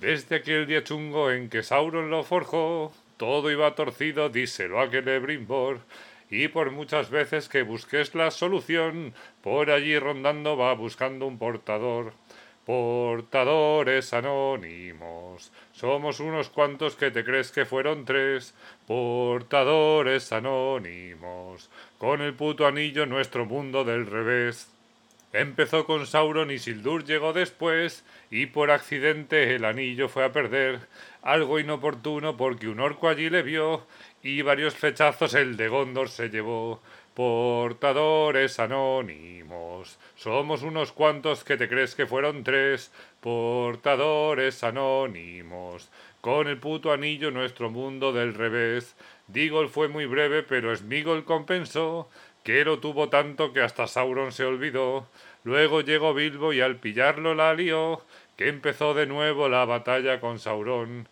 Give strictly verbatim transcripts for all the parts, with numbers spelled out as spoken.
Desde aquel día chungo en que Sauron lo forjó, todo iba torcido, díselo a Celebrimbor. Y por muchas veces que busques la solución, por allí rondando va buscando un portador. Portadores anónimos, somos unos cuantos que te crees que fueron tres. Portadores anónimos, con el puto anillo nuestro mundo del revés. Empezó con Sauron y Sildur llegó después, y por accidente el anillo fue a perder. Algo inoportuno porque un orco allí le vio, y varios flechazos el de Gondor se llevó. Portadores anónimos, somos unos cuantos que te crees que fueron tres. Portadores anónimos, con el puto anillo nuestro mundo del revés. Digol fue muy breve, pero Smigol compensó, que lo tuvo tanto que hasta Sauron se olvidó. Luego llegó Bilbo y al pillarlo la lió, que empezó de nuevo la batalla con Sauron.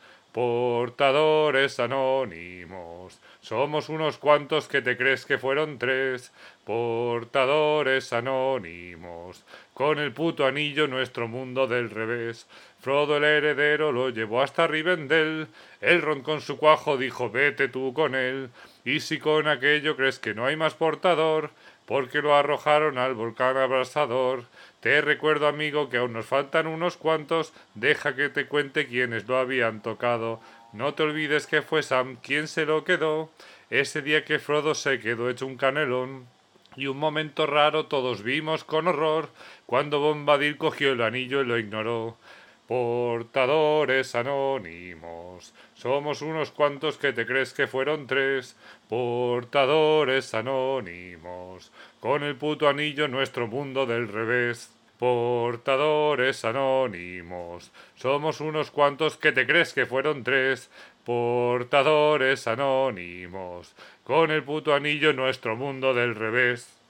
Portadores anónimos, somos unos cuantos que te crees que fueron tres. Portadores anónimos, con el puto anillo nuestro mundo del revés. Frodo el heredero lo llevó hasta Rivendell, Elrond con su cuajo dijo vete tú con él. Y si con aquello crees que no hay más portador, porque lo arrojaron al volcán abrasador. Te recuerdo, amigo, que aún nos faltan unos cuantos, deja que te cuente quiénes lo habían tocado. No te olvides que fue Sam quien se lo quedó, ese día que Frodo se quedó hecho un canelón. Y un momento raro todos vimos con horror, cuando Bombadil cogió el anillo y lo ignoró. Portadores anónimos, somos unos cuantos que te crees que fueron tres. Portadores anónimos, con el puto anillo nuestro mundo del revés. Portadores anónimos, somos unos cuantos que te crees que fueron tres. Portadores anónimos, con el puto anillo nuestro mundo del revés.